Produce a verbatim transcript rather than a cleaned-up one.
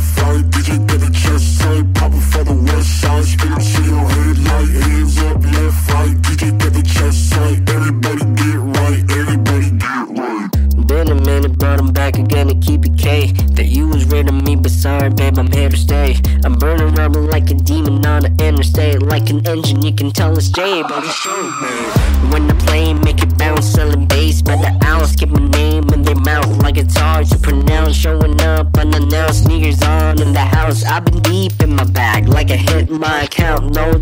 left, right. D J get the chest tight, poppin' for the west side. Spin up to your head like hands up, left, right. D J get the chest tight. Everybody get right, everybody get right. Been a minute, but I'm back again to keep it K. That you was rid of me, but sorry, babe, I'm here to stay. I'm burning rubber like a demon on the interstate. Like an engine, you can tell it's J, but it's true, man. When I play, make it bounce, selling bass by the ounce. Keep my name in their mouth like it's hard to pronounce. Showing up unannounced, sneakers on in the house. I've been deep in my bag, like I hit my account. No